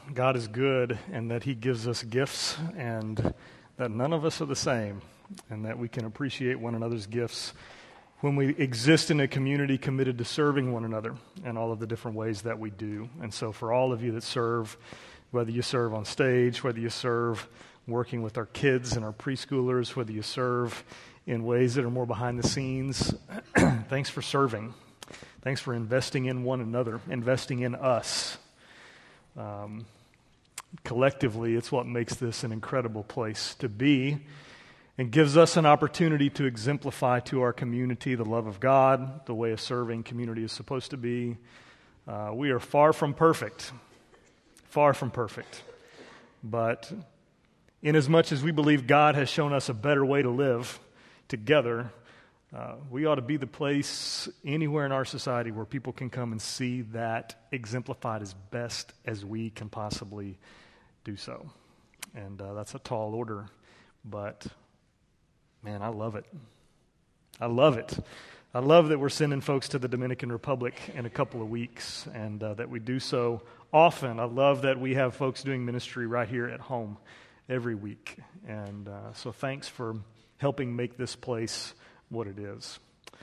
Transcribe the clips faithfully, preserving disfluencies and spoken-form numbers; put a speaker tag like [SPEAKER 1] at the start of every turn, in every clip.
[SPEAKER 1] God is good and that he gives us gifts and that none of us are the same and that we can appreciate one another's gifts when we exist in a community committed to serving one another in all of the different ways that we do. And so for all of you that serve, whether you serve on stage, whether you serve working with our kids and our preschoolers, whether you serve in ways that are more behind the scenes, thanks for serving. Thanks for investing in one another, investing in us. Um, collectively, it's what makes this an incredible place to be and gives us an opportunity to exemplify to our community the love of God, the way a serving community is supposed to be. Uh, we are far from perfect, far from perfect. But inasmuch as we believe God has shown us a better way to live together, uh, we ought to be the place anywhere in our society where people can come and see that exemplified as best as we can possibly do so. And uh, that's a tall order, but man, I love it. I love it. I love that we're sending folks to the Dominican Republic in a couple of weeks and uh, that we do so often. I love that we have folks doing ministry right here at home every week. And uh, so thanks for helping make this place what it is.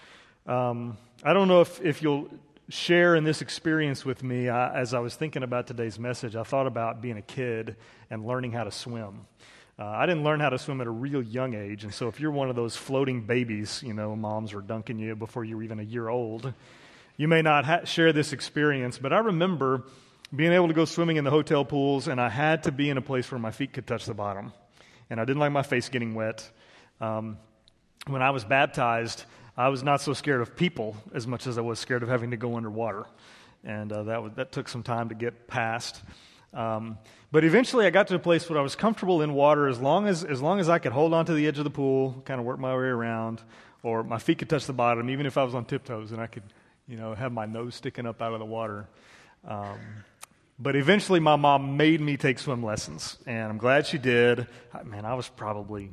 [SPEAKER 1] Um, I don't know if, if you'll share in this experience with me. I, as I was thinking about today's message, I thought about being a kid and learning how to swim. Uh, I didn't learn how to swim at a real young age, and so if you're one of those floating babies, you know, moms are dunking you before you're even a year old, you may not ha- share this experience, but I remember being able to go swimming in the hotel pools, and I had to be in a place where my feet could touch the bottom, and I didn't like my face getting wet. Um, when I was baptized, I was not so scared of people as much as I was scared of having to go underwater, and uh, that was, that took some time to get past. Um, but eventually I got to a place where I was comfortable in water as long as as long as I could hold on to the edge of the pool, kind of work my way around, or my feet could touch the bottom, even if I was on tiptoes and I could, you know, have my nose sticking up out of the water. Um, but eventually my mom made me take swim lessons, and I'm glad she did. Man, I was probably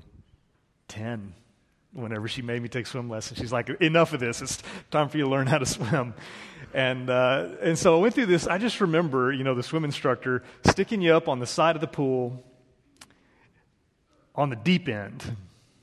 [SPEAKER 1] ten whenever she made me take swim lessons. She's like, enough of this. It's time for you to learn how to swim. And uh, and so I went through this. I just remember, you know, the swim instructor sticking you up on the side of the pool on the deep end.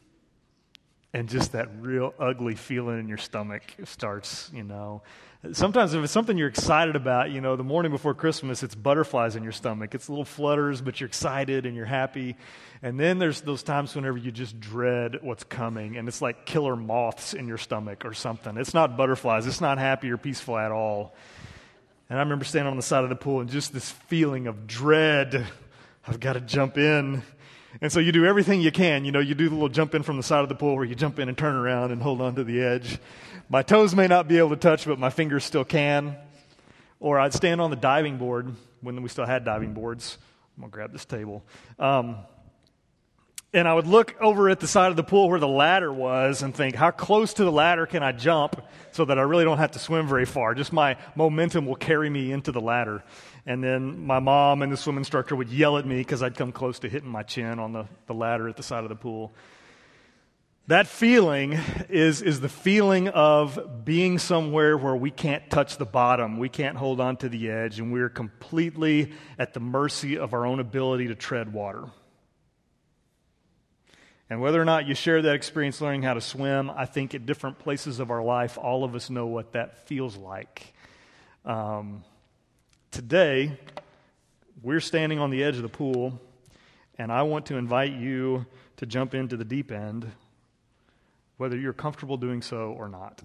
[SPEAKER 1] And just that real ugly feeling in your stomach starts, you know. Sometimes if it's something you're excited about, you know, the morning before Christmas, it's butterflies in your stomach. It's little flutters, but you're excited and you're happy. And then there's those times whenever you just dread what's coming, and it's like killer moths in your stomach or something. It's not butterflies. It's not happy or peaceful at all. And I remember standing on the side of the pool and just this feeling of dread. I've got to jump in. And so you do everything you can. You know, you do the little jump in from the side of the pool where you jump in and turn around and hold on to the edge. My toes may not be able to touch, but my fingers still can. Or I'd stand on the diving board when we still had diving boards. I'm going to grab this table. Um, and I would look over at the side of the pool where the ladder was and think, how close to the ladder can I jump so that I really don't have to swim very far? Just my momentum will carry me into the ladder. And then my mom and the swim instructor would yell at me because I'd come close to hitting my chin on the, the ladder at the side of the pool. That feeling is, is the feeling of being somewhere where we can't touch the bottom, we can't hold on to the edge, and we're completely at the mercy of our own ability to tread water. And whether or not you share that experience learning how to swim, I think at different places of our life, all of us know what that feels like. Um, today, we're standing on the edge of the pool, and I want to invite you to jump into the deep end, whether you're comfortable doing so or not.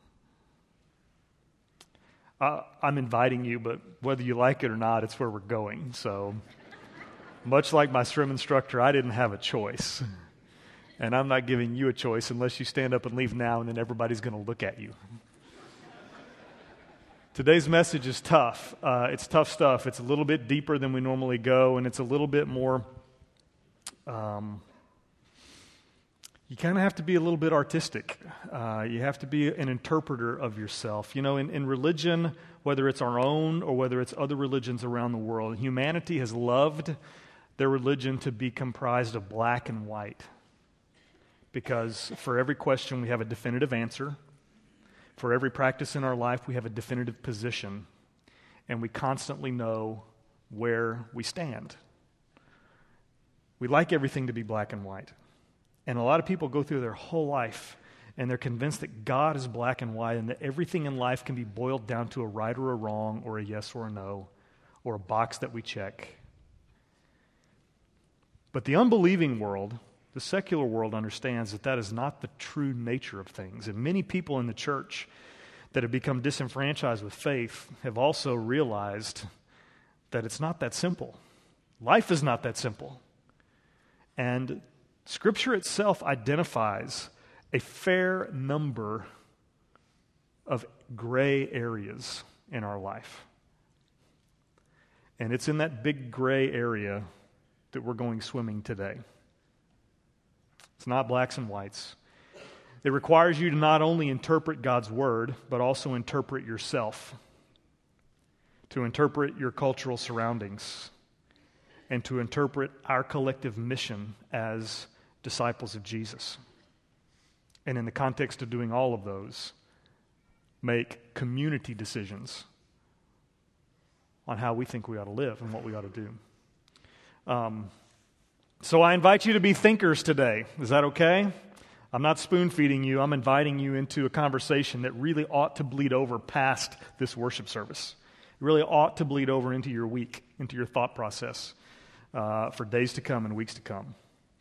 [SPEAKER 1] Uh, I'm inviting you, but whether you like it or not, it's where we're going. So, much like my swim instructor, I didn't have a choice. And I'm not giving you a choice unless you stand up and leave now, and then everybody's going to look at you. Today's message is tough. Uh, it's tough stuff. It's a little bit deeper than we normally go, and it's a little bit more... Um, you kind of have to be a little bit artistic. Uh, you have to be an interpreter of yourself. You know, in, in religion, whether it's our own or whether it's other religions around the world, humanity has loved their religion to be comprised of black and white. Because for every question, we have a definitive answer. For every practice in our life, we have a definitive position. And we constantly know where we stand. We like everything to be black and white. And a lot of people go through their whole life and they're convinced that God is black and white and that everything in life can be boiled down to a right or a wrong or a yes or a no or a box that we check. But the unbelieving world, the secular world, understands that that is not the true nature of things. And many people in the church that have become disenfranchised with faith have also realized that it's not that simple. Life is not that simple. And Scripture itself identifies a fair number of gray areas in our life. And it's in that big gray area that we're going swimming today. It's not blacks and whites. It requires you to not only interpret God's Word, but also interpret yourself, to interpret your cultural surroundings, and to interpret our collective mission as disciples of Jesus. And in the context of doing all of those, make community decisions on how we think we ought to live and what we ought to do. Um, so I invite you to be thinkers today. Is that okay? I'm not spoon-feeding you. I'm inviting you into a conversation that really ought to bleed over past this worship service. It really ought to bleed over into your week, into your thought process uh, for days to come and weeks to come.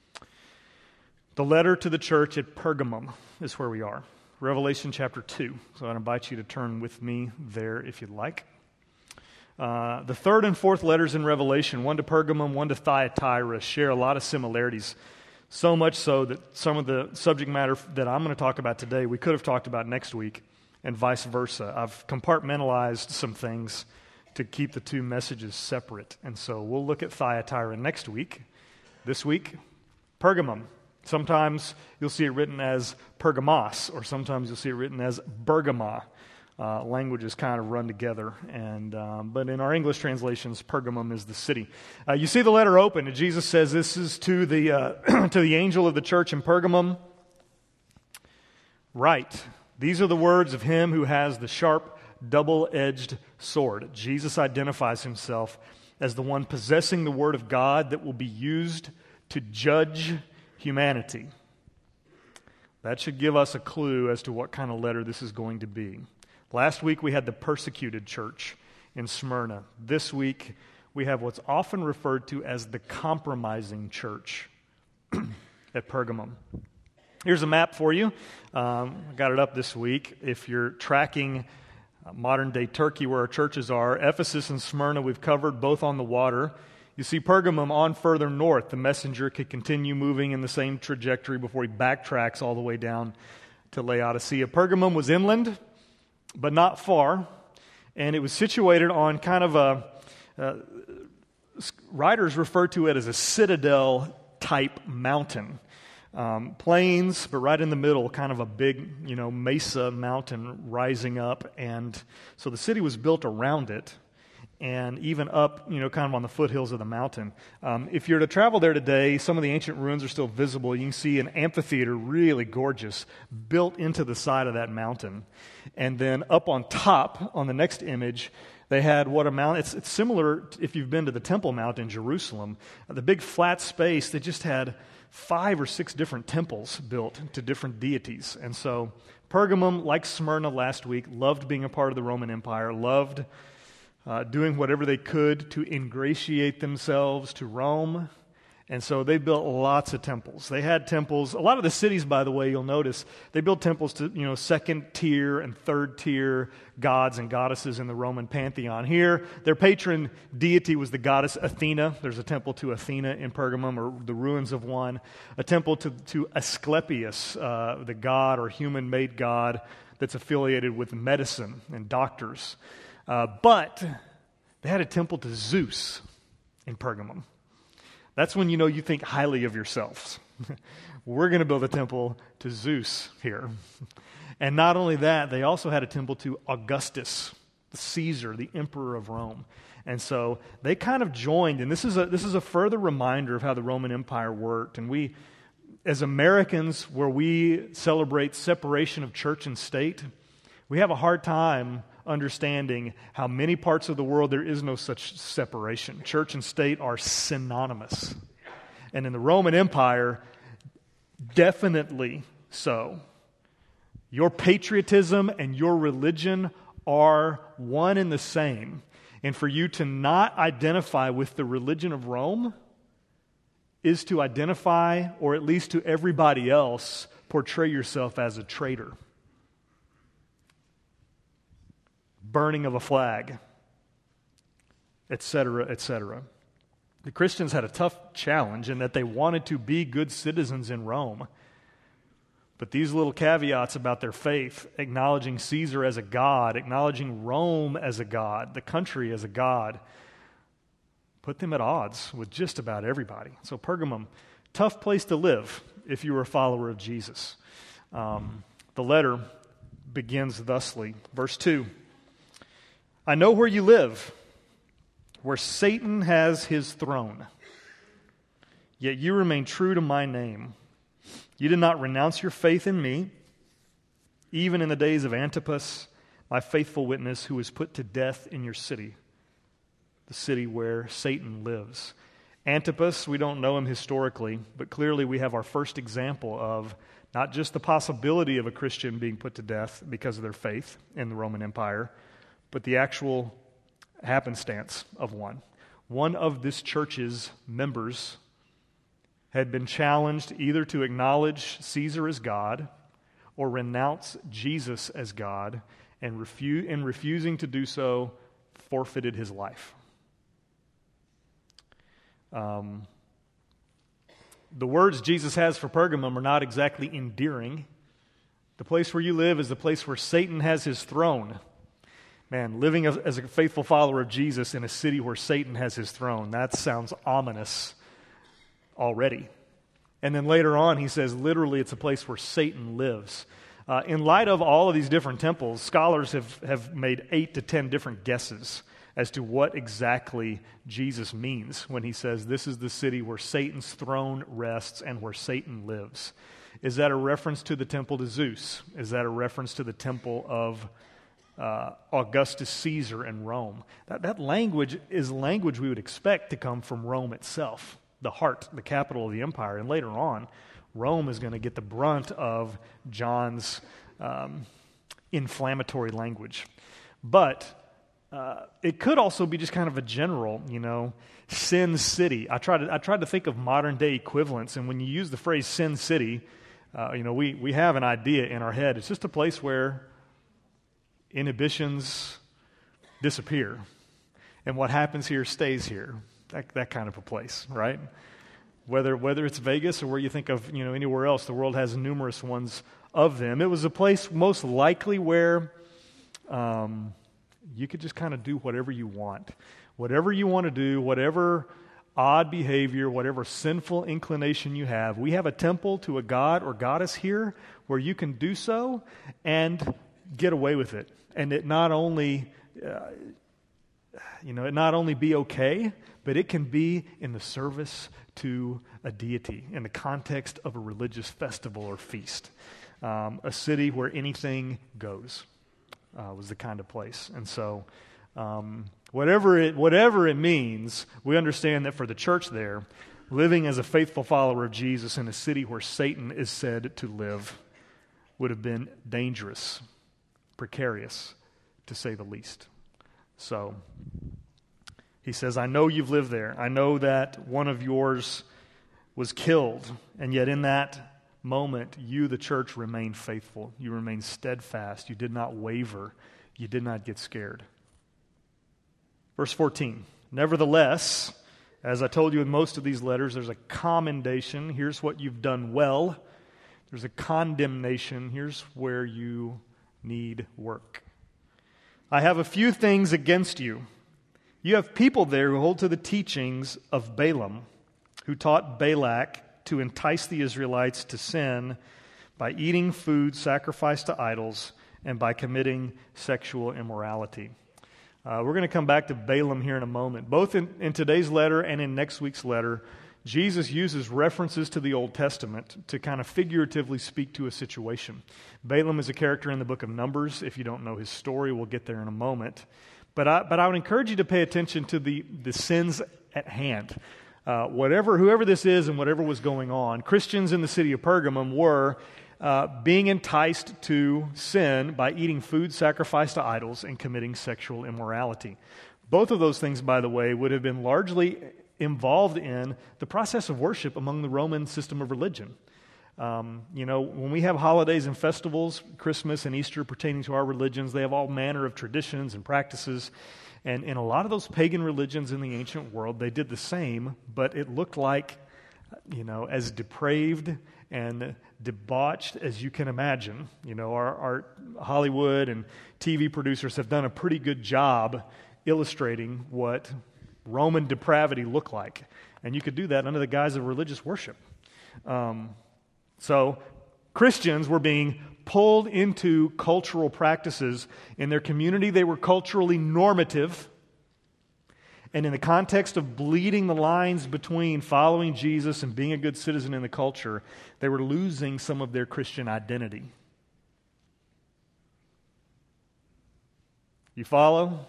[SPEAKER 1] The letter to the church at Pergamum is where we are. Revelation chapter two. So I invite you to turn with me there if you'd like. Uh, the third and fourth letters in Revelation, one to Pergamum, one to Thyatira, share a lot of similarities. So much so that some of the subject matter that I'm going to talk about today, we could have talked about next week, and vice versa. I've compartmentalized some things to keep the two messages separate. And so we'll look at Thyatira next week. This week, Pergamum. Sometimes you'll see it written as Pergamos, or sometimes you'll see it written as Bergama. Uh, languages kind of run together, and um, but in our English translations, Pergamum is the city. Uh, you see the letter open, and Jesus says, "This is to the uh, to the angel of the church in Pergamum. Write, these are the words of him who has the sharp, double-edged sword." Jesus identifies himself as the one possessing the word of God that will be used to judge humanity. That should give us a clue as to what kind of letter this is going to be. Last week we had the persecuted church in Smyrna. This week we have what's often referred to as the compromising church at Pergamum. Here's a map for you. Um, I got it up this week. If you're tracking uh, modern-day Turkey where our churches are, Ephesus and Smyrna we've covered, both on the water. You see Pergamum on further north. The messenger could continue moving in the same trajectory before he backtracks all the way down to Laodicea. Pergamum was inland, but not far, and it was situated on kind of a, uh, writers refer to it as a citadel-type mountain. Um, plains, but right in the middle, kind of a big, you know, mesa mountain rising up, and so the city was built around it, and even up, you know, kind of on the foothills of the mountain. Um, if you're to travel there today, some of the ancient ruins are still visible. You can see an amphitheater, really gorgeous, built into the side of that mountain. And then up on top, on the next image, they had what a mountain, it's, it's similar to, if you've been to the Temple Mount in Jerusalem, the big flat space, they just had five or six different temples built to different deities. And so Pergamum, like Smyrna last week, loved being a part of the Roman Empire, loved Uh, doing whatever they could to ingratiate themselves to Rome. And so they built lots of temples. They had temples. A lot of the cities, by the way, you'll notice, they built temples to, you know, second tier and third tier gods and goddesses in the Roman pantheon. Here, their patron deity was the goddess Athena. There's a temple to Athena in Pergamum, or the ruins of one. A temple to, to Asclepius, uh, the god or human-made god that's affiliated with medicine and doctors. Uh, but they had a temple to Zeus in Pergamum. That's when you know you think highly of yourselves. We're going to build a temple to Zeus here. And not only that, they also had a temple to Augustus, the Caesar, the emperor of Rome. And so they kind of joined, and this is a this is a further reminder of how the Roman Empire worked. And we, as Americans, where we celebrate separation of church and state, we have a hard time understanding how many parts of the world there is no such separation. Church and state are synonymous. And in the Roman Empire, definitely so. Your patriotism and your religion are one and the same. And for you to not identify with the religion of Rome is to identify, or at least to everybody else, portray yourself as a traitor. Burning of a flag, et cetera, et cetera. The Christians had a tough challenge in that they wanted to be good citizens in Rome. But these little caveats about their faith, acknowledging Caesar as a god, acknowledging Rome as a god, the country as a god, put them at odds with just about everybody. So Pergamum, tough place to live if you were a follower of Jesus. Um, the letter begins thusly. Verse two, I know where you live, where Satan has his throne, yet you remain true to my name. You did not renounce your faith in me, even in the days of Antipas, my faithful witness, who was put to death in your city, the city where Satan lives. Antipas, we don't know him historically, but clearly we have our first example of not just the possibility of a Christian being put to death because of their faith in the Roman Empire, but the actual happenstance of one. One of this church's members had been challenged either to acknowledge Caesar as God or renounce Jesus as God, and refu- in refusing to do so, forfeited his life. Um, the words Jesus has for Pergamum are not exactly endearing. The place where you live is the place where Satan has his throne. Man, living as, as a faithful follower of Jesus in a city where Satan has his throne, that sounds ominous already. And then later on, he says, literally, it's a place where Satan lives. Uh, in light of all of these different temples, scholars have, have made eight to ten different guesses as to what exactly Jesus means when he says, this is the city where Satan's throne rests and where Satan lives. Is that a reference to the temple to Zeus? Is that a reference to the temple of uh, Augustus Caesar in Rome? That, that language is language we would expect to come from Rome itself, the heart, the capital of the empire. And later on, Rome is going to get the brunt of John's um, inflammatory language. But uh, it could also be just kind of a general, you know, Sin City. I tried to, I tried to think of modern day equivalents, and when you use the phrase Sin City, uh, you know, we, we have an idea in our head. It's just a place where inhibitions disappear, and what happens here stays here. That, that kind of a place, right? Whether whether it's Vegas or where you think of, you know, anywhere else, the world has numerous ones of them. It was a place most likely where um, you could just kind of do whatever you want. Whatever you want to do, whatever odd behavior, whatever sinful inclination you have, we have a temple to a god or goddess here where you can do so and get away with it. And it not only, uh, you know, it not only be okay, but it can be in the service to a deity, in the context of a religious festival or feast. Um, a city where anything goes uh, was the kind of place. And so um, whatever it whatever it means, we understand that for the church there, living as a faithful follower of Jesus in a city where Satan is said to live would have been dangerous, precarious, to say the least. So he says, I know you've lived there. I know that one of yours was killed, and yet in that moment, you, the church, remained faithful. You remained steadfast. You did not waver. You did not get scared. Verse fourteen, nevertheless, as I told you in most of these letters, there's a commendation. Here's what you've done well. There's a condemnation. Here's where you need work. I have a few things against you. You have people there who hold to the teachings of Balaam, who taught Balak to entice the Israelites to sin by eating food sacrificed to idols and by committing sexual immorality. Uh, we're going to come back to Balaam here in a moment. Both in, in today's letter and in next week's letter, Jesus uses references to the Old Testament to kind of figuratively speak to a situation. Balaam is a character in the book of Numbers. If you don't know his story, we'll get there in a moment. But I, but I would encourage you to pay attention to the, the sins at hand. Uh, whatever, whoever this is and whatever was going on, Christians in the city of Pergamum were uh, being enticed to sin by eating food sacrificed to idols and committing sexual immorality. Both of those things, by the way, would have been largely involved in the process of worship among the Roman system of religion. Um, you know, when we have holidays and festivals, Christmas and Easter pertaining to our religions, they have all manner of traditions and practices. And in a lot of those pagan religions in the ancient world, they did the same, but it looked like, you know, as depraved and debauched as you can imagine. You know, our, our Hollywood and T V producers have done a pretty good job illustrating what Roman depravity looked like. And you could do that under the guise of religious worship. Um, so Christians were being pulled into cultural practices. In their community, they were culturally normative. And in the context of bleeding the lines between following Jesus and being a good citizen in the culture, they were losing some of their Christian identity. You follow?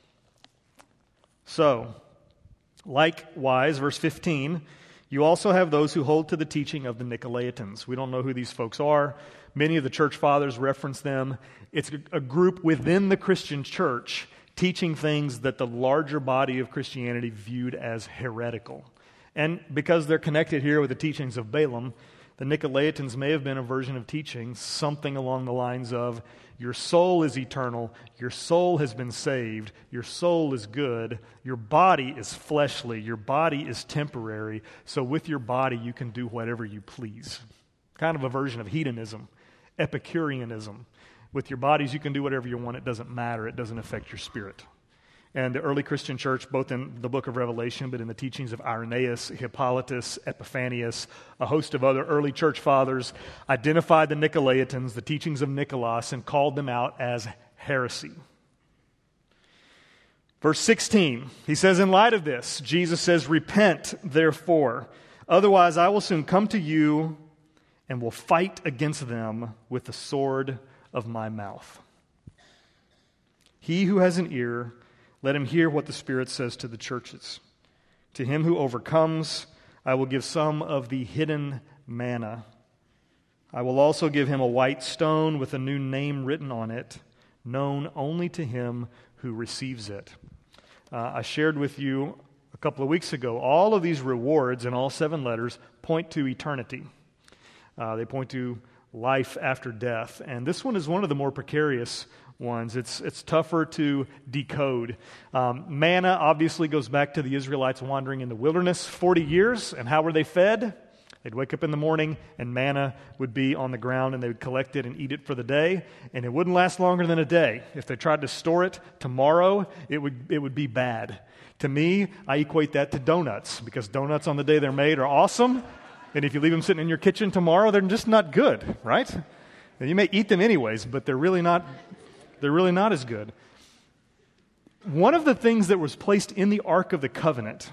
[SPEAKER 1] So, likewise, verse fifteen, you also have those who hold to the teaching of the Nicolaitans. We don't know who these folks are. Many of the church fathers reference them. It's a group within the Christian church teaching things that the larger body of Christianity viewed as heretical. And because they're connected here with the teachings of Balaam, the Nicolaitans may have been a version of teaching something along the lines of, your soul is eternal, your soul has been saved, your soul is good, your body is fleshly, your body is temporary, so with your body you can do whatever you please. Kind of a version of hedonism, Epicureanism. With your bodies you can do whatever you want, it doesn't matter, it doesn't affect your spirit. And the early Christian church, both in the book of Revelation, but in the teachings of Irenaeus, Hippolytus, Epiphanius, a host of other early church fathers, identified the Nicolaitans, the teachings of Nicholas, and called them out as heresy. Verse sixteen, he says, in light of this, Jesus says, repent, therefore, otherwise I will soon come to you and will fight against them with the sword of my mouth. He who has an ear, let him hear what the Spirit says to the churches. To him who overcomes, I will give some of the hidden manna. I will also give him a white stone with a new name written on it, known only to him who receives it. Uh, I shared with you a couple of weeks ago, all of these rewards in all seven letters point to eternity. Uh, they point to life after death. And this one is one of the more precarious ones. It's it's tougher to decode. Um, manna obviously goes back to the Israelites wandering in the wilderness forty years. And how were they fed? They'd wake up in the morning and manna would be on the ground and they would collect it and eat it for the day. And it wouldn't last longer than a day. If they tried to store it tomorrow, it would it would be bad. To me, I equate that to donuts, because donuts on the day they're made are awesome. And if you leave them sitting in your kitchen tomorrow, they're just not good, right? And you may eat them anyways, but they're really not they're really not as good. One of the things that was placed in the Ark of the Covenant,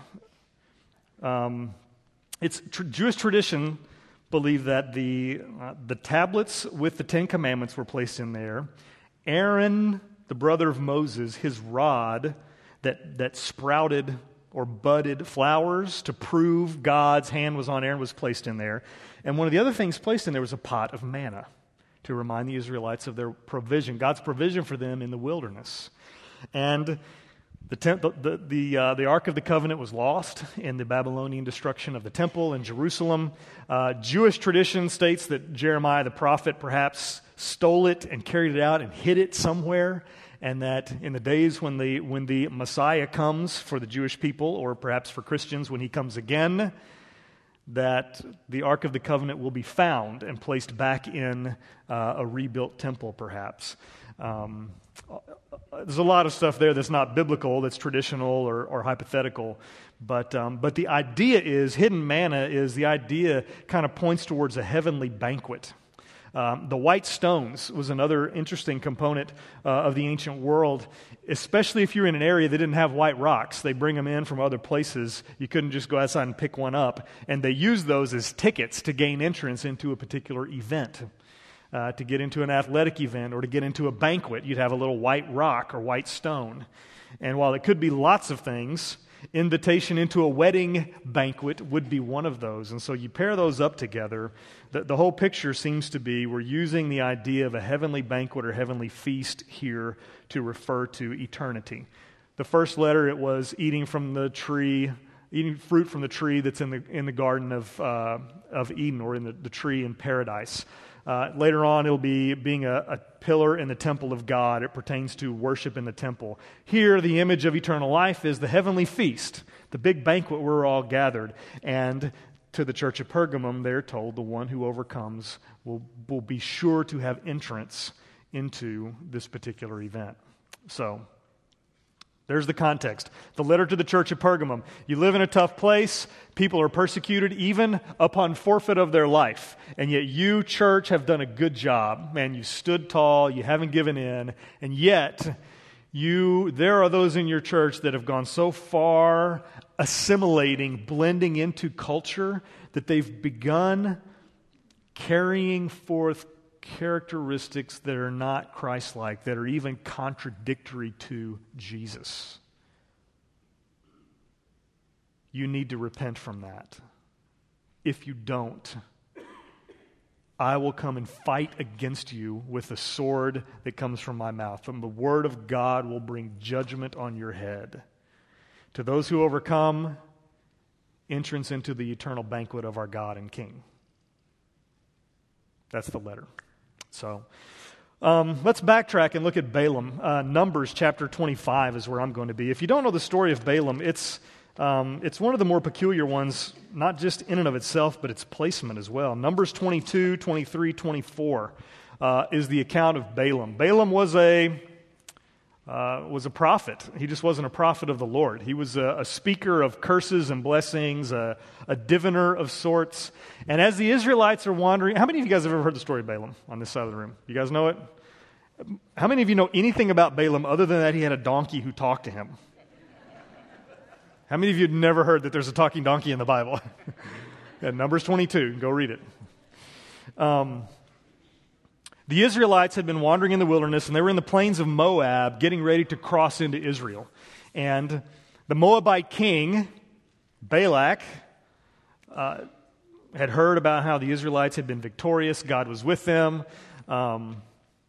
[SPEAKER 1] um, it's tr- Jewish tradition believed that the uh, the tablets with the Ten Commandments were placed in there. Aaron, the brother of Moses, his rod that that sprouted or budded flowers to prove God's hand was on Aaron was placed in there. And one of the other things placed in there was a pot of manna to remind the Israelites of their provision, God's provision for them in the wilderness. And the temp- the the, uh, the Ark of the Covenant was lost in the Babylonian destruction of the temple in Jerusalem. Uh, Jewish tradition states that Jeremiah the prophet perhaps stole it and carried it out and hid it somewhere, and that in the days when the when the Messiah comes for the Jewish people, or perhaps for Christians when he comes again, that the Ark of the Covenant will be found and placed back in uh, a rebuilt temple, perhaps. Um, there's a lot of stuff there that's not biblical, that's traditional or, or hypothetical, but um, but the idea is, hidden manna is the idea kind of points towards a heavenly banquet. Um, the white stones was another interesting component uh, of the ancient world, especially if you're in an area that didn't have white rocks. They bring them in from other places. You couldn't just go outside and pick one up. And they used those as tickets to gain entrance into a particular event. Uh, to get into an athletic event or to get into a banquet, you'd have a little white rock or white stone. And while it could be lots of things, invitation into a wedding banquet would be one of those. And so you pair those up together. The, the whole picture seems to be we're using the idea of a heavenly banquet or heavenly feast here to refer to eternity. The first letter, it was eating from the tree, eating fruit from the tree that's in the in the Garden of uh, of Eden, or in the, the tree in paradise. Uh, later on, it'll be being a, a pillar in the temple of God. It pertains to worship in the temple. Here, the image of eternal life is the heavenly feast, the big banquet where we're all gathered. And to the church of Pergamum, they're told the one who overcomes will, will be sure to have entrance into this particular event. So, there's the context. The letter to the church of Pergamum. You live in a tough place. People are persecuted even upon forfeit of their life. And yet you, church, have done a good job. Man, you stood tall. You haven't given in. And yet, you, there are those in your church that have gone so far assimilating, blending into culture, that they've begun carrying forth characteristics that are not Christ-like, that are even contradictory to Jesus. You need to repent from that. If you don't, I will come and fight against you with a sword that comes from my mouth. And the word of God will bring judgment on your head. To those who overcome, entrance into the eternal banquet of our God and King. That's the letter. So, um, let's backtrack and look at Balaam. Uh, Numbers chapter twenty-five is where I'm going to be. If you don't know the story of Balaam, it's um, it's one of the more peculiar ones, not just in and of itself, but its placement as well. Numbers twenty-two, twenty-three, twenty-four uh, is the account of Balaam. Balaam was a uh, was a prophet. He just wasn't a prophet of the Lord. He was a, a speaker of curses and blessings, a, a diviner of sorts. And as the Israelites are wandering, how many of you guys have ever heard the story of Balaam on this side of the room? You guys know it? How many of you know anything about Balaam other than that he had a donkey who talked to him? How many of you have never heard that there's a talking donkey in the Bible? Yeah, Numbers twenty-two, go read it. Um, the Israelites had been wandering in the wilderness, and they were in the plains of Moab, getting ready to cross into Israel. And the Moabite king, Balak, uh, had heard about how the Israelites had been victorious. God was with them. Um,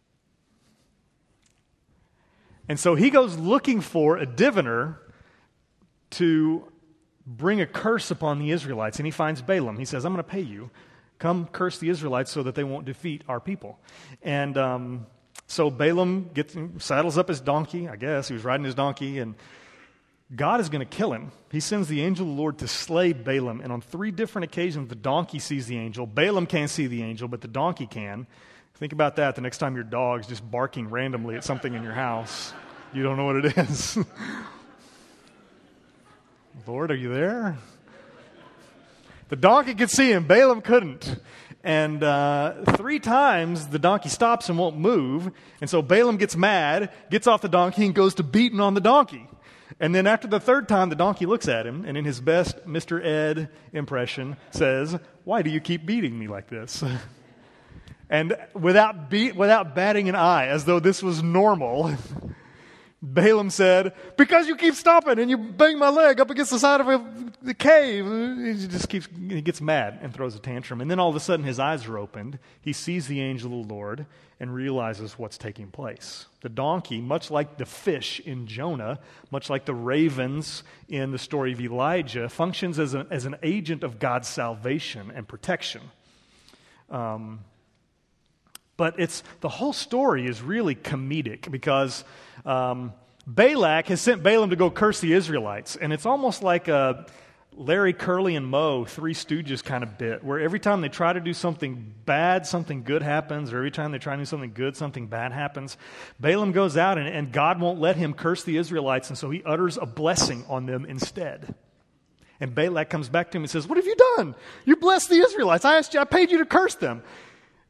[SPEAKER 1] and so he goes looking for a diviner to bring a curse upon the Israelites. And he finds Balaam. He says, I'm going to pay you. Come curse the Israelites so that they won't defeat our people. And um, so Balaam gets, saddles up his donkey, I guess. He was riding his donkey, and God is going to kill him. He sends the angel of the Lord to slay Balaam. And on three different occasions, the donkey sees the angel. Balaam can't see the angel, but the donkey can. Think about that the next time your dog's just barking randomly at something in your house. You don't know what it is. Lord, are you there? The donkey could see him. Balaam couldn't. And uh, three times the donkey stops and won't move. And so Balaam gets mad, gets off the donkey, and goes to beating on the donkey. And then after the third time, the donkey looks at him, and in his best Mister Ed impression, says, why do you keep beating me like this? And without beat, without batting an eye, as though this was normal, Balaam said, because you keep stopping and you bang my leg up against the side of a, the cave. He just keeps, he gets mad and throws a tantrum. And then all of a sudden his eyes are opened. He sees the angel of the Lord and realizes what's taking place. The donkey, much like the fish in Jonah, much like the ravens in the story of Elijah, functions as, a, as an agent of God's salvation and protection. Um, but it's the whole story is really comedic because Um, Balak has sent Balaam to go curse the Israelites, and it's almost like a Larry, Curly, and Moe, Three Stooges kind of bit, where every time they try to do something bad, something good happens, or every time they try to do something good, something bad happens. Balaam goes out, and, and God won't let him curse the Israelites, and so he utters a blessing on them instead. And Balak comes back to him and says, what have you done? You blessed the Israelites. I asked you, I paid you to curse them.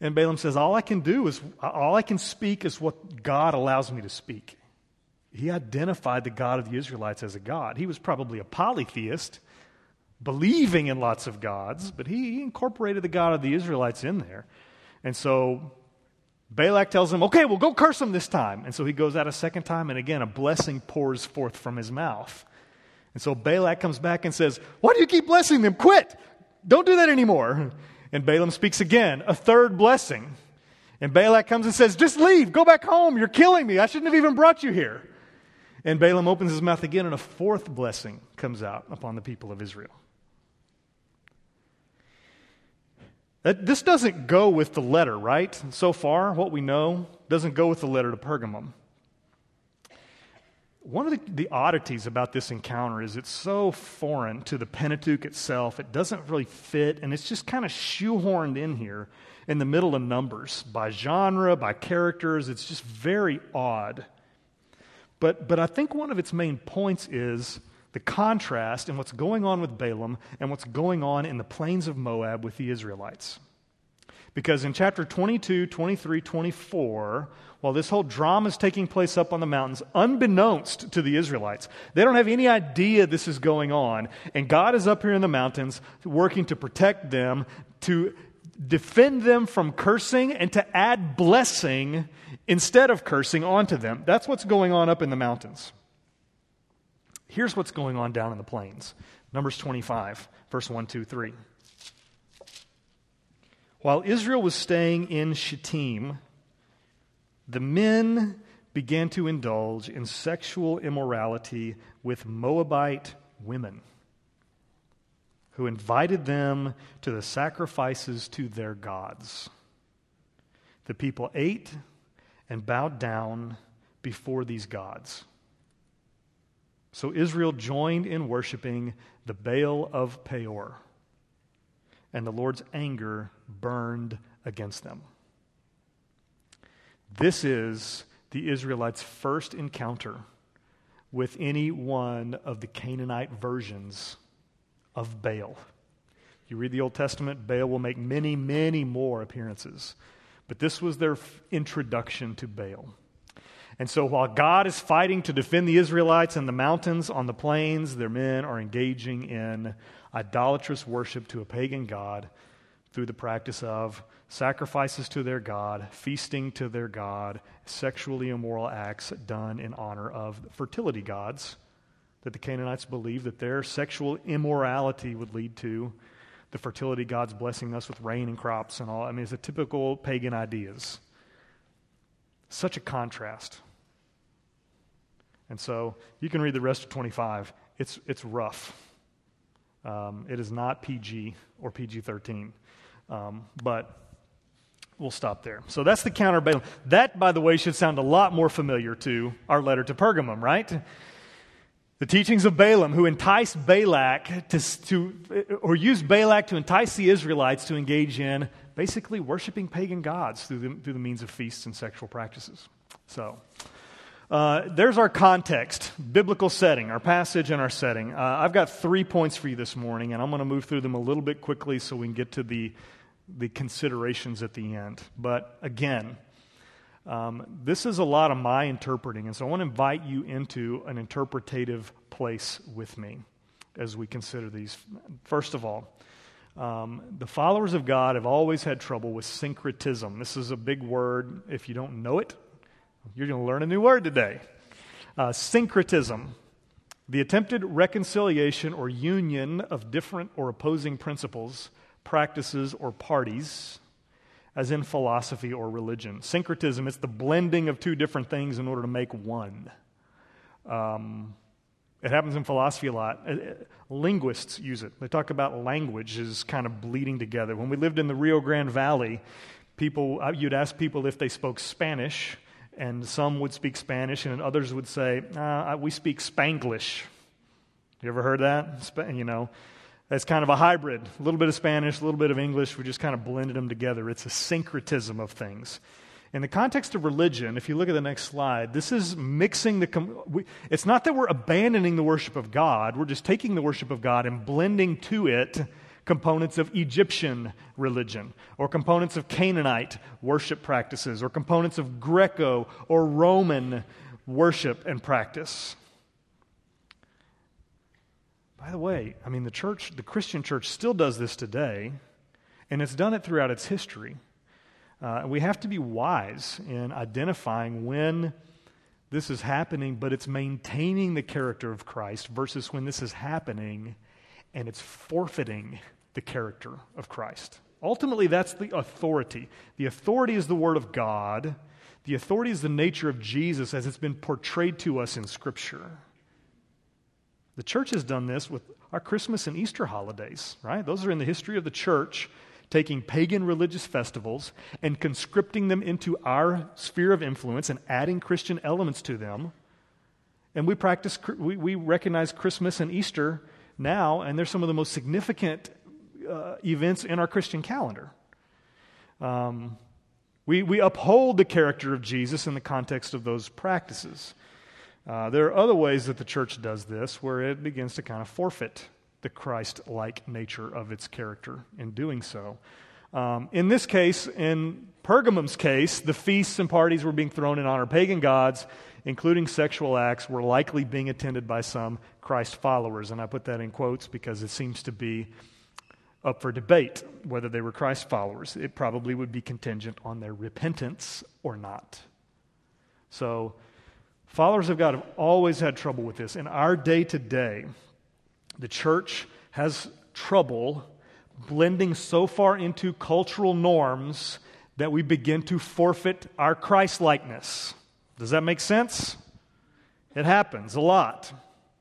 [SPEAKER 1] And Balaam says, all I can do is, all I can speak is what God allows me to speak. He identified the God of the Israelites as a God. He was probably a polytheist, believing in lots of gods, but he incorporated the God of the Israelites in there. And so Balak tells him, okay, well, go curse him this time. And so he goes out a second time, and again, a blessing pours forth from his mouth. And so Balak comes back and says, why do you keep blessing them? Quit. Don't do that anymore. And Balaam speaks again, a third blessing. And Balak comes and says, just leave. Go back home. You're killing me. I shouldn't have even brought you here. And Balaam opens his mouth again, and a fourth blessing comes out upon the people of Israel. That, this doesn't go with the letter, right? So far, what we know doesn't go with the letter to Pergamum. One of the, the oddities about this encounter is it's so foreign to the Pentateuch itself. It doesn't really fit, and it's just kind of shoehorned in here in the middle of Numbers by genre, by characters. It's just very odd. But, but I think one of its main points is the contrast in what's going on with Balaam and what's going on in the plains of Moab with the Israelites. Because in chapter twenty-two, twenty-three, twenty-four, while this whole drama is taking place up on the mountains, unbeknownst to the Israelites, they don't have any idea this is going on, and God is up here in the mountains working to protect them, to defend them from cursing, and to add blessing instead of cursing onto them. That's what's going on up in the mountains. Here's what's going on down in the plains. Numbers twenty-five, verse one, two, three. While Israel was staying in Shittim, the men began to indulge in sexual immorality with Moabite women, who invited them to the sacrifices to their gods. The people ate and bowed down before these gods. So Israel joined in worshiping the Baal of Peor, and the Lord's anger burned against them. This is the Israelites' first encounter with any one of the Canaanite versions of Baal. You read the Old Testament, Baal will make many, many more appearances. But this was their introduction to Baal. And so while God is fighting to defend the Israelites in the mountains, on the plains, their men are engaging in idolatrous worship to a pagan god through the practice of sacrifices to their god, feasting to their god, sexually immoral acts done in honor of fertility gods that the Canaanites believed that their sexual immorality would lead to the fertility gods blessing us with rain and crops and all. I mean, it's a typical pagan ideas. Such a contrast. And so you can read the rest of twenty-five. It's it's rough. Um, it is not P G or P G thirteen. Um, but we'll stop there. So that's the counter Balaam. That, by the way, should sound a lot more familiar to our letter to Pergamum, right? The teachings of Balaam, who enticed Balak to, to, or used Balak to entice the Israelites to engage in basically worshiping pagan gods through the, through the means of feasts and sexual practices. So, uh, there's our context, biblical setting, our passage and our setting. Uh, I've got three points for you this morning, and I'm going to move through them a little bit quickly so we can get to the, the considerations at the end. But again, Um, this is a lot of my interpreting, and so I want to invite you into an interpretative place with me as we consider these. First of all, um, the followers of God have always had trouble with syncretism. This is a big word. If you don't know it, you're going to learn a new word today. Uh, syncretism, the attempted reconciliation or union of different or opposing principles, practices, or parties, as in philosophy or religion. Syncretism, it's the blending of two different things in order to make one. Um, it happens in philosophy a lot. Linguists use it. They talk about language as kind of bleeding together. When we lived in the Rio Grande Valley, people, you'd ask people if they spoke Spanish, and some would speak Spanish, and others would say, uh, we speak Spanglish. You ever heard that? Sp- you know, It's kind of a hybrid, a little bit of Spanish, a little bit of English. We just kind of blended them together. It's a syncretism of things. In the context of religion, if you look at the next slide, this is mixing the... Com- we, it's not that we're abandoning the worship of God. We're just taking the worship of God and blending to it components of Egyptian religion, or components of Canaanite worship practices, or components of Greco or Roman worship and practice. By the way, I mean, the church, the Christian church still does this today, and it's done it throughout its history. Uh, we have to be wise in identifying when this is happening, but it's maintaining the character of Christ versus when this is happening and it's forfeiting the character of Christ. Ultimately, that's the authority. The authority is the Word of God. The authority is the nature of Jesus as it's been portrayed to us in Scripture. The church has done this with our Christmas and Easter holidays, right? Those are in the history of the church, taking pagan religious festivals and conscripting them into our sphere of influence and adding Christian elements to them. And we practice, we, we recognize Christmas and Easter now, and they're some of the most significant uh, events in our Christian calendar. Um, we, we uphold the character of Jesus in the context of those practices. Uh, there are other ways that the church does this where it begins to kind of forfeit the Christ-like nature of its character in doing so. Um, in this case, in Pergamum's case, the feasts and parties were being thrown in honor of pagan gods, including sexual acts, were likely being attended by some Christ followers. And I put that in quotes because it seems to be up for debate whether they were Christ followers. It probably would be contingent on their repentance or not. So, followers of God have always had trouble with this. In our day-to-day, the church has trouble blending so far into cultural norms that we begin to forfeit our Christ-likeness. Does that make sense? It happens a lot.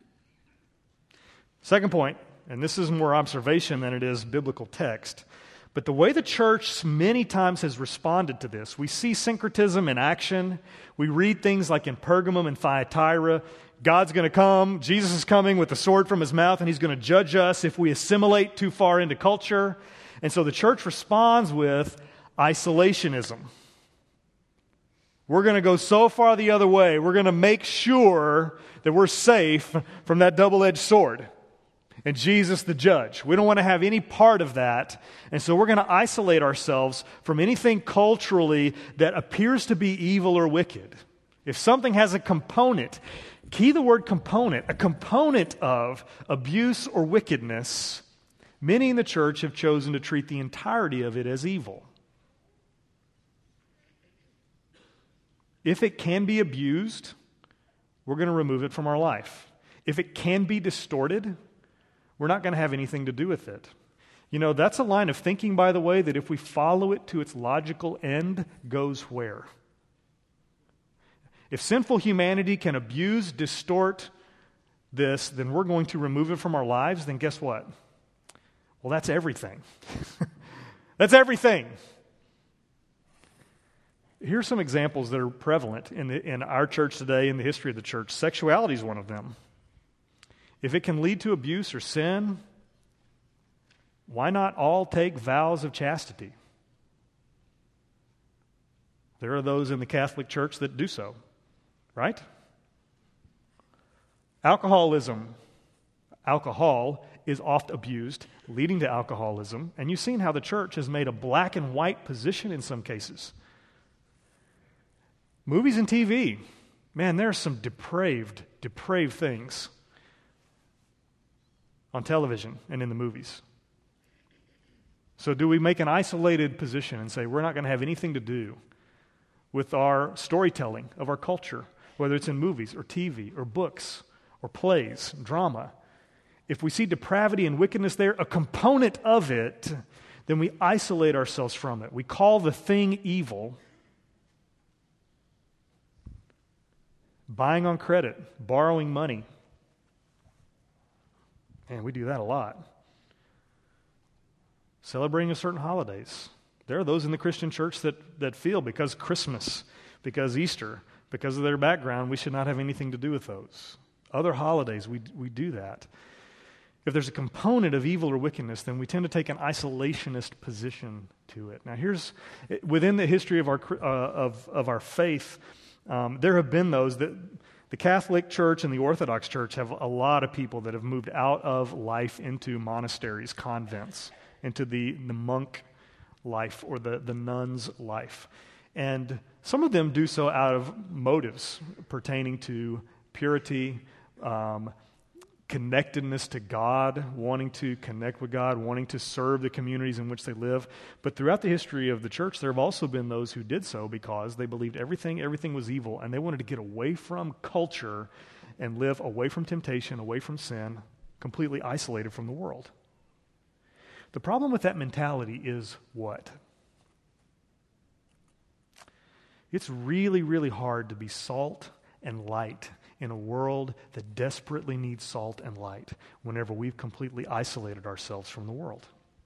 [SPEAKER 1] Second point, and this is more observation than it is biblical text, but the way the church many times has responded to this, we see syncretism in action. We read things like in Pergamum and Thyatira, God's going to come, Jesus is coming with a sword from his mouth, and he's going to judge us if we assimilate too far into culture. And so the church responds with isolationism. We're going to go so far the other way. We're going to make sure that we're safe from that double-edged sword. And Jesus the judge. We don't want to have any part of that. And so we're going to isolate ourselves from anything culturally that appears to be evil or wicked. If something has a component, key the word component, a component of abuse or wickedness, many in the church have chosen to treat the entirety of it as evil. If it can be abused, we're going to remove it from our life. If it can be distorted, we're not going to have anything to do with it. You know, that's a line of thinking, by the way, that if we follow it to its logical end, goes where? If sinful humanity can abuse, distort this, then we're going to remove it from our lives, then guess what? Well, that's everything. That's everything. Here's some examples that are prevalent in, the, in our church today, in the history of the church. Sexuality is one of them. If it can lead to abuse or sin, why not all take vows of chastity? There are those in the Catholic Church that do so, right? Alcoholism. Alcohol is oft abused, leading to alcoholism, and you've seen how the church has made a black and white position in some cases. Movies and T V. Man, there are some depraved, depraved things on television and in the movies. So do we make an isolated position and say we're not going to have anything to do with our storytelling of our culture, whether it's in movies or T V or books or plays, drama? If we see depravity and wickedness there, a component of it, then we isolate ourselves from it. We call the thing evil. Buying on credit, borrowing money. Man, we do that a lot. Celebrating certain holidays. There are those in the Christian church that, that feel because Christmas, because Easter, because of their background, we should not have anything to do with those. Other holidays, we, we do that. If there's a component of evil or wickedness, then we tend to take an isolationist position to it. Now here's, within the history of our, uh, of, of our faith, um, there have been those that The Catholic Church and the Orthodox Church have a lot of people that have moved out of life into monasteries, convents, into the, the monk life or the, the nun's life. And some of them do so out of motives pertaining to purity, um, connectedness to God, wanting to connect with God, wanting to serve the communities in which they live. But throughout the history of the church, there have also been those who did so because they believed everything, everything was evil, and they wanted to get away from culture and live away from temptation, away from sin, completely isolated from the world. The problem with that mentality is what? It's really, really hard to be salt and light in a world that desperately needs salt and light whenever we've completely isolated ourselves from the world.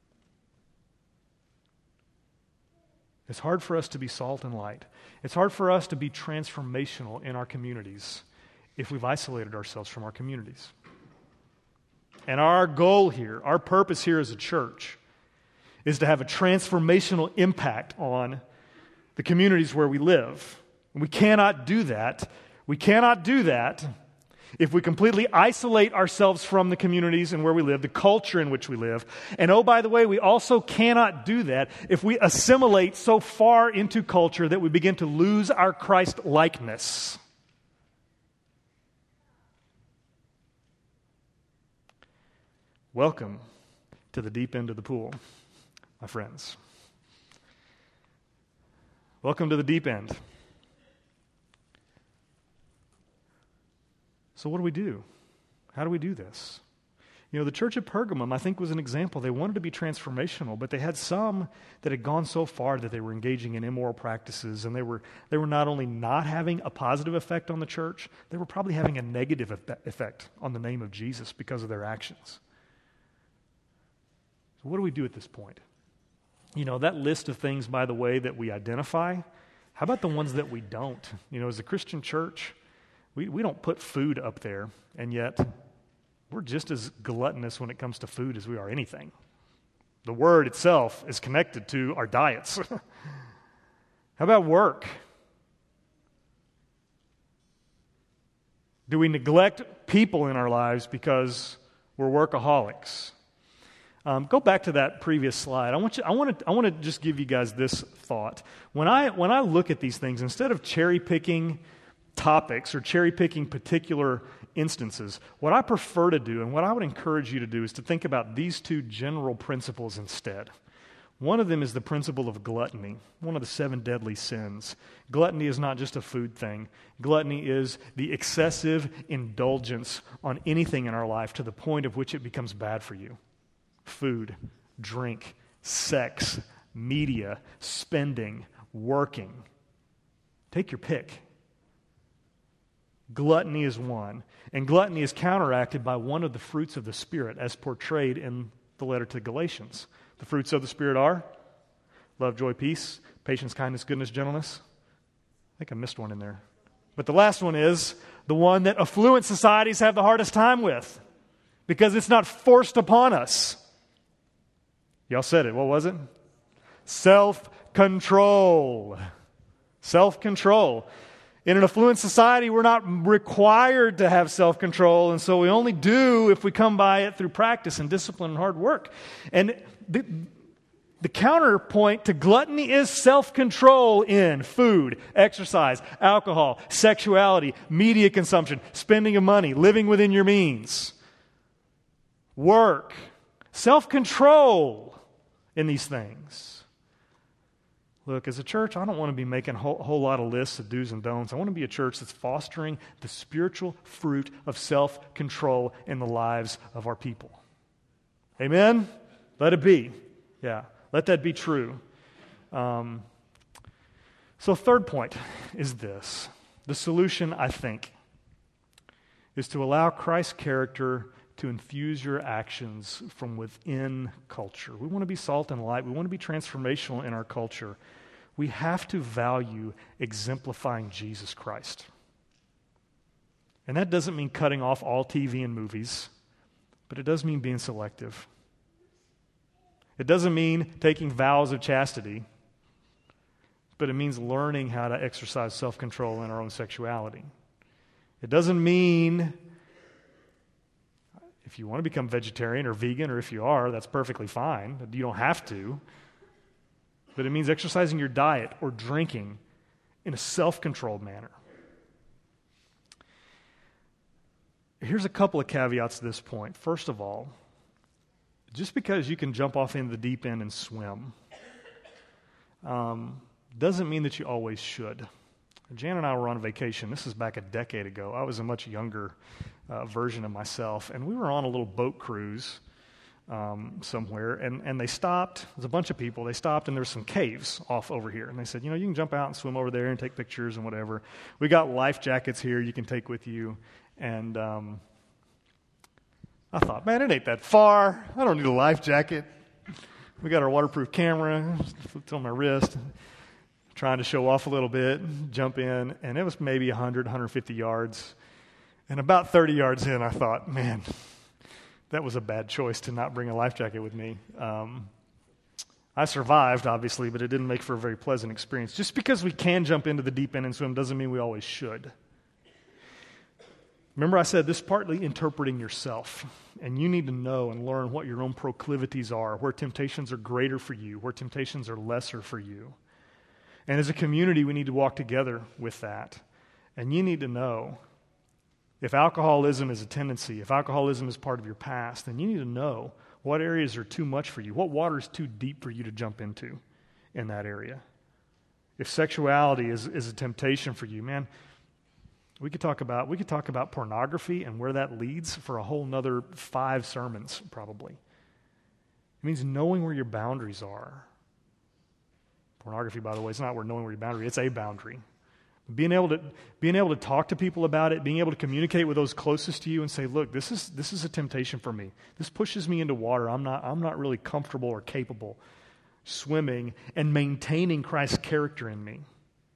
[SPEAKER 1] It's hard for us to be salt and light. It's hard for us to be transformational in our communities if we've isolated ourselves from our communities. And our goal here, our purpose here as a church, is to have a transformational impact on the communities where we live. And we cannot do that We cannot do that if we completely isolate ourselves from the communities and where we live, the culture in which we live. And oh, by the way, we also cannot do that if we assimilate so far into culture that we begin to lose our Christ-likeness. Welcome to the deep end of the pool, my friends. Welcome to the deep end. So what do we do? How do we do this? You know, the church at Pergamum, I think, was an example. They wanted to be transformational, but they had some that had gone so far that they were engaging in immoral practices, and they were they were not only not having a positive effect on the church, they were probably having a negative effect on the name of Jesus because of their actions. So what do we do at this point? You know, that list of things, by the way, that we identify, how about the ones that we don't? You know, as a Christian church, We we don't put food up there, and yet we're just as gluttonous when it comes to food as we are anything. The Word itself is connected to our diets. How about work? Do we neglect people in our lives because we're workaholics? Um, go back to that previous slide. I want you. I want to. I want to just give you guys this thought. When I when I look at these things, instead of cherry picking topics or cherry picking particular instances, what I prefer to do and what I would encourage you to do is to think about these two general principles instead. One of them is the principle of gluttony, one of the seven deadly sins. Gluttony is not just a food thing. Gluttony is the excessive indulgence on anything in our life to the point of which it becomes bad for you. Food, drink, sex, media, spending, working. Take your pick. Gluttony is one. And gluttony is counteracted by one of the fruits of the Spirit as portrayed in the letter to Galatians. The fruits of the Spirit are love, joy, peace, patience, kindness, goodness, gentleness. I think I missed one in there. But the last one is the one that affluent societies have the hardest time with because it's not forced upon us. Y'all said it. What was it? Self-control. Self-control. In an affluent society, we're not required to have self-control, and so we only do if we come by it through practice and discipline and hard work. And the, the counterpoint to gluttony is self-control in food, exercise, alcohol, sexuality, media consumption, spending of money, living within your means, work, self-control in these things. Look, as a church, I don't want to be making a whole, whole lot of lists of do's and don'ts. I want to be a church that's fostering the spiritual fruit of self-control in the lives of our people. Amen? Let it be. Yeah, let that be true. Um, so third point is this. The solution, I think, is to allow Christ's character to infuse your actions from within culture. We want to be salt and light. We want to be transformational in our culture. We have to value exemplifying Jesus Christ. And that doesn't mean cutting off all T V and movies, but it does mean being selective. It doesn't mean taking vows of chastity, but it means learning how to exercise self-control in our own sexuality. It doesn't mean if you want to become vegetarian or vegan, or if you are, that's perfectly fine. You don't have to. But it means exercising your diet or drinking in a self-controlled manner. Here's a couple of caveats to this point. First of all, just because you can jump off into the deep end and swim um, doesn't mean that you always should. Jan and I were on vacation. This is back a decade ago. I was a much younger uh, version of myself, and we were on a little boat cruise um, somewhere, and, and they stopped. There's a bunch of people. They stopped, and there's some caves off over here, and they said, you know, you can jump out and swim over there and take pictures and whatever. We got life jackets here you can take with you, and um, I thought, man, it ain't that far. I don't need a life jacket. We got our waterproof camera. It's on my wrist. Trying to show off a little bit, jump in, and it was maybe one hundred, one hundred fifty yards. And about thirty yards in, I thought, man, that was a bad choice to not bring a life jacket with me. Um, I survived, obviously, but it didn't make for a very pleasant experience. Just because we can jump into the deep end and swim doesn't mean we always should. Remember I said this is partly interpreting yourself, and you need to know and learn what your own proclivities are, where temptations are greater for you, where temptations are lesser for you. And as a community, we need to walk together with that. And you need to know if alcoholism is a tendency, if alcoholism is part of your past, then you need to know what areas are too much for you, what water is too deep for you to jump into in that area. If sexuality is, is a temptation for you, man, we could talk about we could talk about pornography and where that leads for a whole nother five sermons, probably. It means knowing where your boundaries are. Pornography, by the way, is not where knowing where your boundary, it's a boundary. Being able to being able to talk to people about it, being able to communicate with those closest to you and say, look, this is this is a temptation for me. This pushes me into water. I'm not I'm not really comfortable or capable swimming and maintaining Christ's character in me.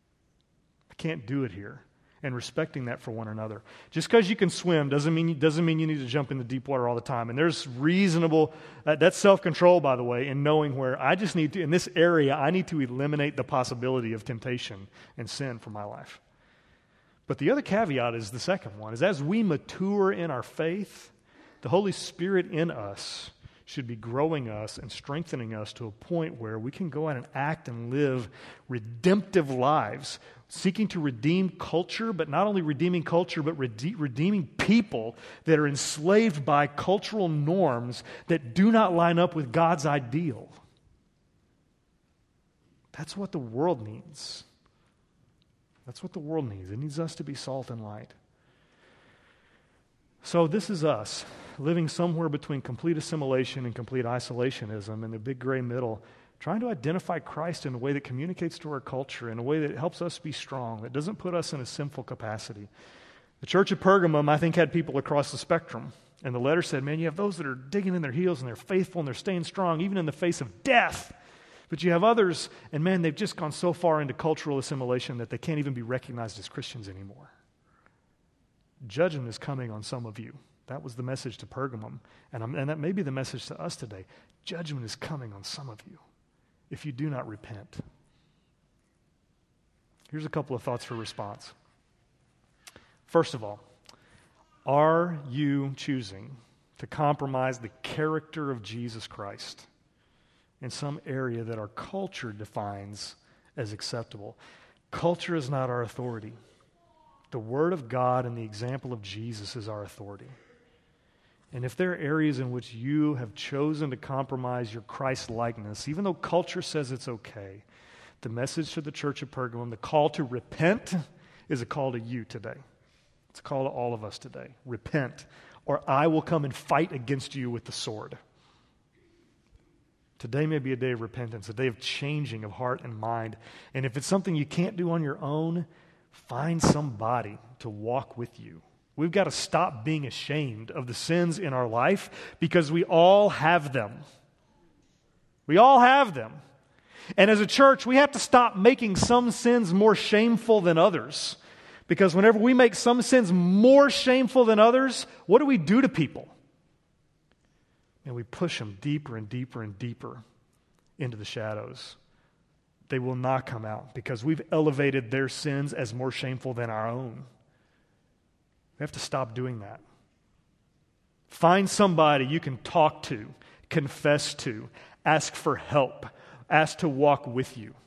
[SPEAKER 1] I can't do it here. And respecting that for one another. Just because you can swim doesn't mean you, doesn't mean you need to jump into deep water all the time. And there's reasonable, uh, that's self-control, by the way, in knowing where I just need to, in this area, I need to eliminate the possibility of temptation and sin from my life. But the other caveat is the second one, is as we mature in our faith, the Holy Spirit in us should be growing us and strengthening us to a point where we can go out and act and live redemptive lives, seeking to redeem culture, but not only redeeming culture, but rede- redeeming people that are enslaved by cultural norms that do not line up with God's ideal. That's what the world needs. That's what the world needs. It needs us to be salt and light. So this is us, living somewhere between complete assimilation and complete isolationism in the big gray middle, trying to identify Christ in a way that communicates to our culture, in a way that helps us be strong, that doesn't put us in a sinful capacity. The church at Pergamum, I think, had people across the spectrum. And the letter said, man, you have those that are digging in their heels and they're faithful and they're staying strong, even in the face of death. But you have others, and man, they've just gone so far into cultural assimilation that they can't even be recognized as Christians anymore. Judgment is coming on some of you. That was the message to Pergamum. And, I'm, and that may be the message to us today. Judgment is coming on some of you if you do not repent. Here's a couple of thoughts for response. First of all, are you choosing to compromise the character of Jesus Christ in some area that our culture defines as acceptable? Culture is not our authority. The Word of God and the example of Jesus is our authority. And if there are areas in which you have chosen to compromise your Christ-likeness, even though culture says it's okay, the message to the church of Pergamum, the call to repent, is a call to you today. It's a call to all of us today. Repent, or I will come and fight against you with the sword. Today may be a day of repentance, a day of changing of heart and mind. And if it's something you can't do on your own, find somebody to walk with you. We've got to stop being ashamed of the sins in our life because we all have them. We all have them. And as a church, we have to stop making some sins more shameful than others. Because whenever we make some sins more shameful than others, what do we do to people? And we push them deeper and deeper and deeper into the shadows. They will not come out because we've elevated their sins as more shameful than our own. We have to stop doing that. Find somebody you can talk to, confess to, ask for help, ask to walk with you.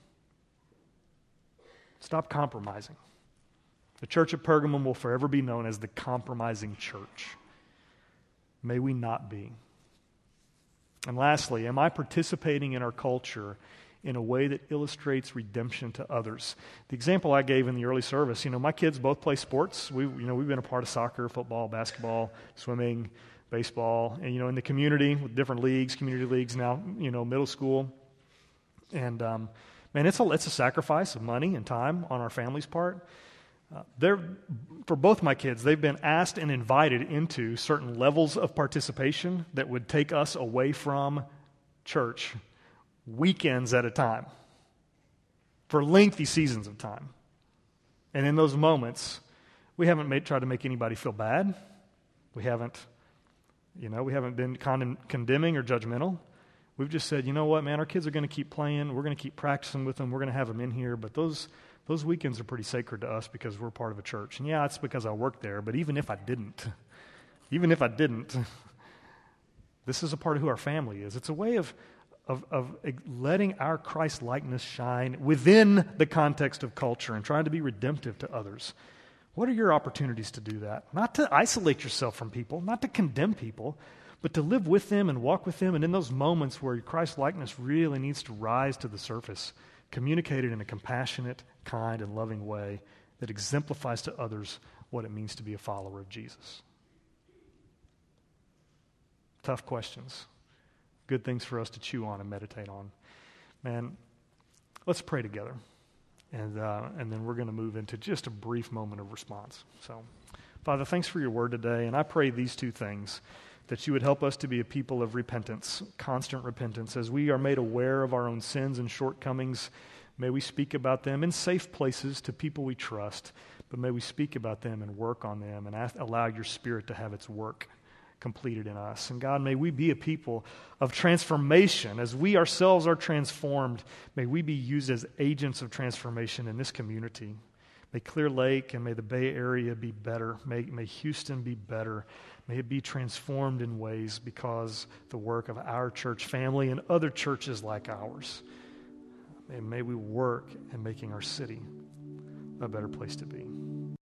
[SPEAKER 1] Stop compromising. The church of Pergamum will forever be known as the compromising church. May we not be. And lastly, am I participating in our culture in a way that illustrates redemption to others? The example I gave in the early service, you know, my kids both play sports. We, you know, we've been a part of soccer, football, basketball, swimming, baseball, and, you know, in the community with different leagues, community leagues now, you know, middle school. And, um, man, it's a, it's a sacrifice of money and time on our family's part. Uh, they're, for both my kids, they've been asked and invited into certain levels of participation that would take us away from church weekends at a time for lengthy seasons of time. And in those moments, we haven't made, tried to make anybody feel bad. We haven't, you know, we haven't been condemn, condemning or judgmental. We've just said, you know what, man, our kids are going to keep playing. We're going to keep practicing with them. We're going to have them in here. But those those weekends are pretty sacred to us because we're part of a church. And yeah, it's because I work there. But even if I didn't, even if I didn't, this is a part of who our family is. It's a way of Of, of letting our Christ-likeness shine within the context of culture and trying to be redemptive to others. What are your opportunities to do that? Not to isolate yourself from people, not to condemn people, but to live with them and walk with them, and in those moments where your Christ-likeness really needs to rise to the surface, communicate it in a compassionate, kind, and loving way that exemplifies to others what it means to be a follower of Jesus. Tough questions. Good things for us to chew on and meditate on. Man, let's pray together. And uh, and then we're going to move into just a brief moment of response. So, Father, thanks for your word today. And I pray these two things, that you would help us to be a people of repentance, constant repentance. As we are made aware of our own sins and shortcomings, may we speak about them in safe places to people we trust. But may we speak about them and work on them and ask, allow your Spirit to have its work completed in us. And God, may we be a people of transformation. As we ourselves are transformed, may we be used as agents of transformation in this community. May Clear Lake and may the Bay Area be better. May, may Houston be better. May it be transformed in ways because the work of our church family and other churches like ours. May, may we work in making our city a better place to be.